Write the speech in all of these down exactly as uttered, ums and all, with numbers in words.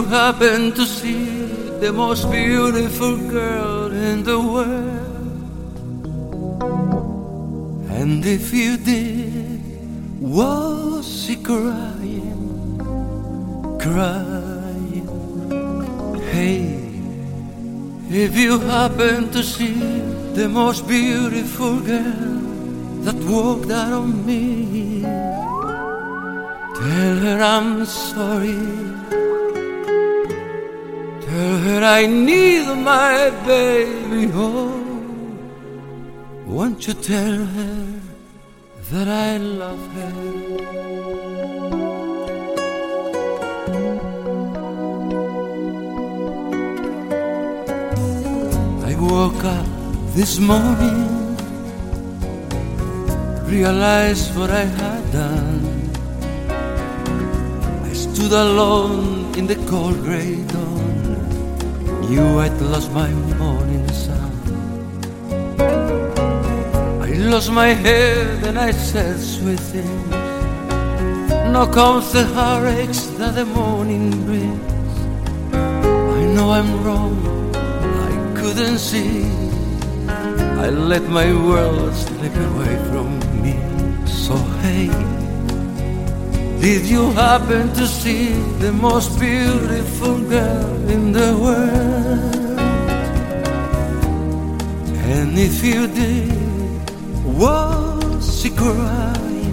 happen to see the most beautiful girl in the world, and if you did, was she crying, crying? Hey, if you happen to see the most beautiful girl that walked out on me, tell her I'm sorry. Tell her I need my baby home. Won't you tell her that I love her? I woke up this morning, realized what I had done. I stood alone in the cold grey dawn, knew I'd lost my morning sun. I lost my head and I said sweet things. Now comes the heartaches that the morning brings. I know I'm wrong, I couldn't see. I let my world slip away from me. So hey, did you happen to see the most beautiful girl in the world? And if you did, was she crying,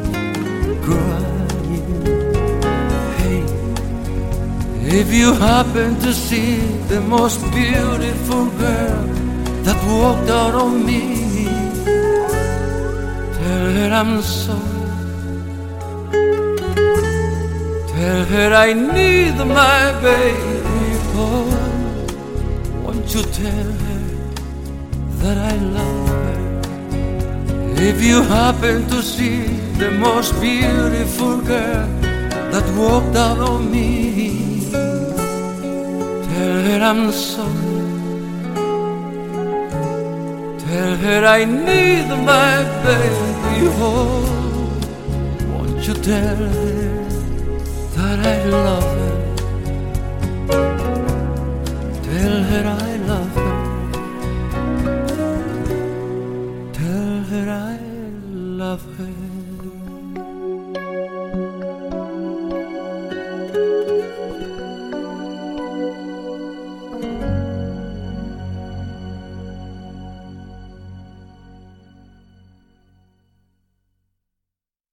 crying? Hey, if you happen to see the most beautiful girl that walked out on me, tell her I'm sorry. Tell her I need my baby home. Won't you tell her that I love her? If you happen to see the most beautiful girl that walked out on me, tell her I'm sorry. Tell her I need my baby home. Won't you tell her that I love